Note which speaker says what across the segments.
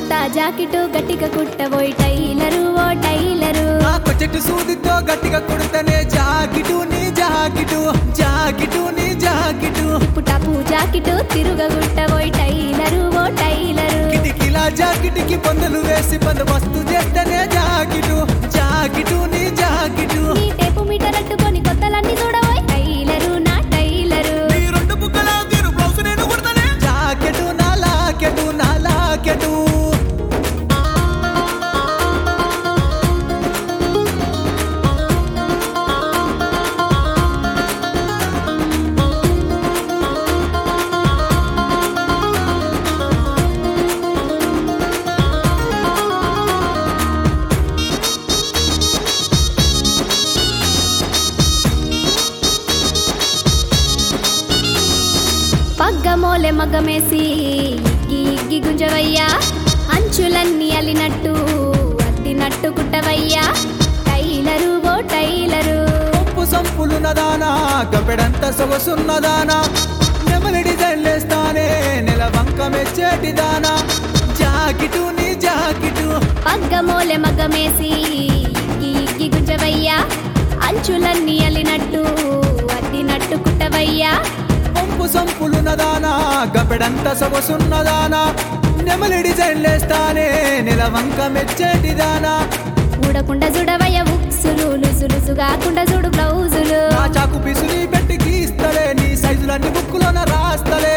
Speaker 1: kurta jacket గట్టిగా కుట్టబోయి tailor ఓ tailor
Speaker 2: నాకు చెట్టు సూదితో గట్టిగా కొడితేనే జాకెటు నీ జాకెటు జాకెటు నీ జాకెటు
Speaker 1: పుటాపు జాకెటు తిరుగ కుట్టబోయి టైలరు ఓ టైలరు
Speaker 2: కిటికీల జాకెట్కి పన్నులు వేసి బందోబస్తు చేస్తేనే జాకెటు జాకెటు నీ జాకెటు
Speaker 1: నీ టేపు మీటర్ అట్టుకొని కొత్తలన్నీ చూడబోయి టైలరు నా టైలరు
Speaker 2: నీ రెండు బుక్కల తీరు బ్లౌజ్ నేను కుడతానే జాకెటు నా లాకెటు నా లాకెటు
Speaker 1: పగ్గమోలె మగ్గమేసి ఇగ్గి ఇగ్గి గుంజవయ్యా అంచులన్నీ అలినట్టు అద్దినట్టు కుట్టవయ్యా టైలరు ఓ టైలరు
Speaker 2: పంపు సంపులు నదానా గపెడంత సొగసున్నదానా నెమలి డిజైన్లేస్తానే నెల వంక మెచ్చేటిదానా జాకెటు నీ జాకెటు
Speaker 1: పగ్గమోలె మగ్గమేసి ఇగ్గి ఇగ్గి గుంజవయ్యా అంచులన్నీ అలినట్టు అద్దినట్టు కుట్టవయ్యా
Speaker 2: పంపు సంపులు నదానా గపెడంత సొగసున్నదానా నెమలి డిజైన్లేస్తానే నెల వంక మెచ్చేటిదానా
Speaker 1: ఊడకుండా చూడవయ్య ఉక్సులు లుసులుసు కాకుండా చూడు బ్లౌజులు
Speaker 2: నా చాకు పిసుని పెట్టి గీస్తలే నీ సైజులన్నీ బుక్కులోన రాస్తలే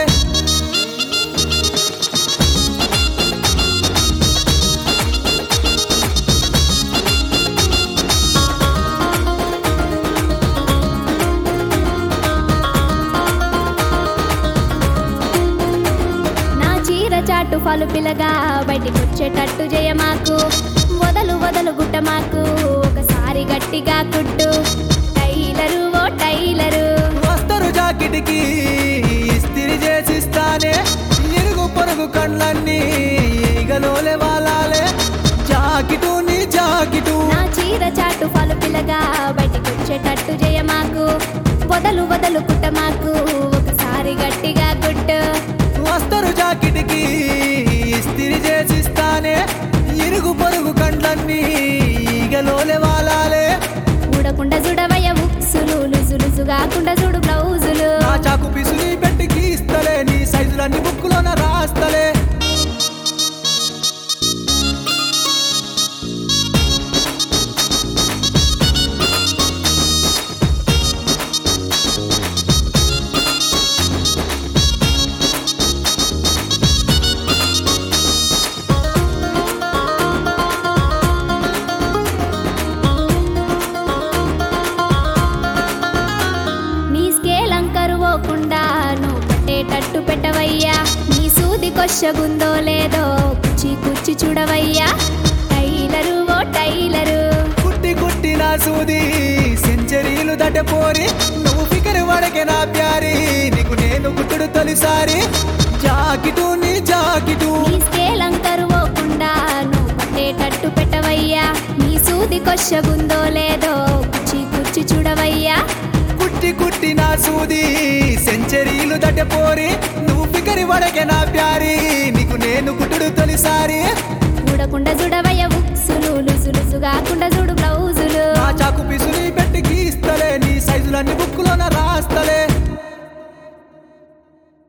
Speaker 1: నా చీర చాటు ఫలు పిల్లగా బయటికి వచ్చేటట్టు జయమాకు వదలు వదలు గుట్ట మాకు ఒకసారి గట్టిగా కుట్టు టైలరు ఓ టైలరు
Speaker 2: వస్తరు జాకెట్కి ఇస్తిరి చేసిస్తానే ఇరుగు పొరుగు కళ్ళన్నీ ఈగలోలే వాలాలే జాకెటు నీ జాకెటు
Speaker 1: నా చీర చాటు ఫలు పిల్లగా బయటికి వచ్చేటట్టు జయమాకు వదలు వదలు కుట్ట మాకు ఒకసారి గట్టిగా కుట్టు
Speaker 2: వస్తరు జాకెట్కి ఇస్తిరి చేసిస్తానే ఇరుగు పొరుగు కండ్లన్నీ ఈగలోలే వాలాలే
Speaker 1: ఊడకుండా చూడవయ్య ఉక్సులు లుసులుసు కాకుండా చూడు బ్లౌజులు
Speaker 2: నా చాకు పిసుని పెట్టి గీస్తలే నీ సైజులన్నీ బుక్కులోన రాస్తలే
Speaker 1: నీ స్కేల్ అంకరు పోకుండా నువ్వు పట్టేటట్టు పెట్టవయ్యా నీ సూది కొచ్చగుందో లేదో కుచ్చి కుచ్చి చూడవయ్యా టైలరు ఓ టైలరు
Speaker 2: కుట్టి కుట్టి నా సూది సెంచరీలు దటపోరి నువ్వు ఫికర్ వడకే నా ప్యారి నీకు నేను కుట్టుడు తొలిసారి జాకెటు నీ జాకెటు
Speaker 1: నీ స్కేల్ అంకరు పోకుండా నువ్వు పట్టేటట్టు పెట్టవయ్యా నీ సూది కొచ్చగుందో లేదో కుచ్చి కుచ్చి చూడవయ్యా
Speaker 2: కుట్టి కుట్టి నా సూది సెంచరీలు దటపోరి నువ్వు ఫికర్ వడకే నా ప్యారి నీకు నేను కుట్టుడు తొలిసారి
Speaker 1: ఊడకుండా చూడవయ్య ఉక్సులు లుసులుసు కాకుండా చూడు బ్లౌజులు
Speaker 2: నా చాకు పిసుని పెట్టి గీస్తలే నీ సైజులన్నీ బుక్కులోన